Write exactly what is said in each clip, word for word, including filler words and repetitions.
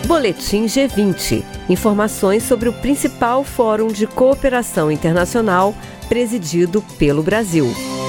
Boletim G vinte. Informações sobre o principal fórum de cooperação internacional presidido pelo Brasil.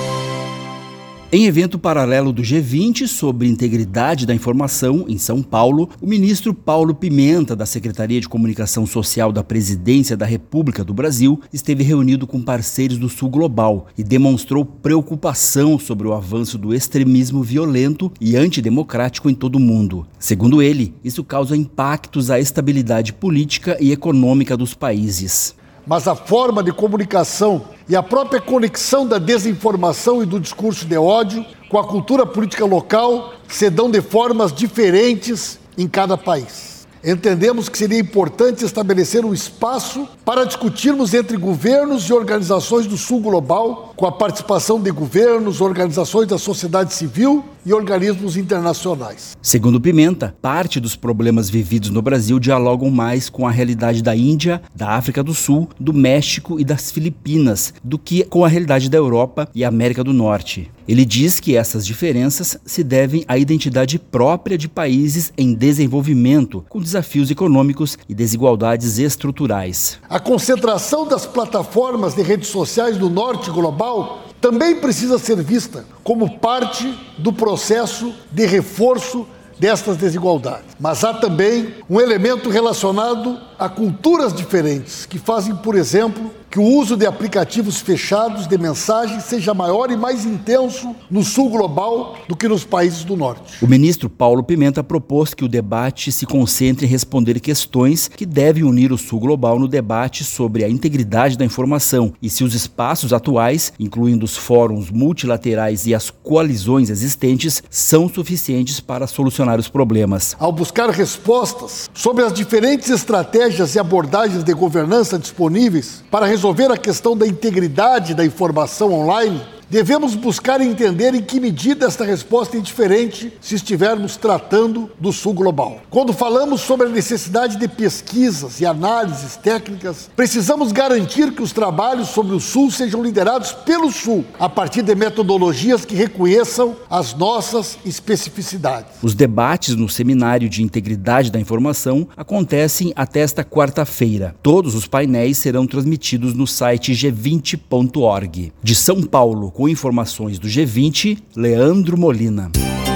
Em evento paralelo do G vinte sobre integridade da informação, em São Paulo, o ministro Paulo Pimenta, da Secretaria de Comunicação Social da Presidência da República do Brasil, esteve reunido com parceiros do Sul Global e demonstrou preocupação sobre o avanço do extremismo violento e antidemocrático em todo o mundo. Segundo ele, isso causa impactos à estabilidade política e econômica dos países. Mas a forma de comunicação e a própria conexão da desinformação e do discurso de ódio com a cultura política local se dão de formas diferentes em cada país. Entendemos que seria importante estabelecer um espaço para discutirmos entre governos e organizações do Sul Global, com a participação de governos, organizações da sociedade civil e organismos internacionais. Segundo Pimenta, parte dos problemas vividos no Brasil dialogam mais com a realidade da Índia, da África do Sul, do México e das Filipinas, do que com a realidade da Europa e América do Norte. Ele diz que essas diferenças se devem à identidade própria de países em desenvolvimento, com desafios econômicos e desigualdades estruturais. A concentração das plataformas de redes sociais do Norte global também precisa ser vista como parte do processo de reforço destas desigualdades. Mas há também um elemento relacionado a culturas diferentes, que fazem, por exemplo, que o uso de aplicativos fechados de mensagem seja maior e mais intenso no Sul Global do que nos países do Norte. O ministro Paulo Pimenta propôs que o debate se concentre em responder questões que devem unir o Sul Global no debate sobre a integridade da informação e se os espaços atuais, incluindo os fóruns multilaterais e as coalizões existentes, são suficientes para solucionar os problemas. Ao buscar respostas sobre as diferentes estratégias e abordagens de governança disponíveis para resolver a questão da integridade da informação online, devemos buscar entender em que medida esta resposta é diferente se estivermos tratando do Sul Global. Quando falamos sobre a necessidade de pesquisas e análises técnicas, precisamos garantir que os trabalhos sobre o Sul sejam liderados pelo Sul, a partir de metodologias que reconheçam as nossas especificidades. Os debates no Seminário de Integridade da Informação acontecem até esta quarta-feira. Todos os painéis serão transmitidos no site g vinte ponto org. De São Paulo, com informações do G vinte, Leandro Molina.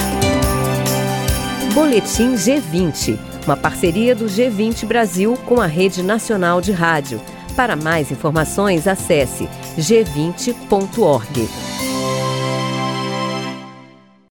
Boletim G vinte, uma parceria do G vinte Brasil com a Rede Nacional de Rádio. Para mais informações, acesse g vinte ponto org.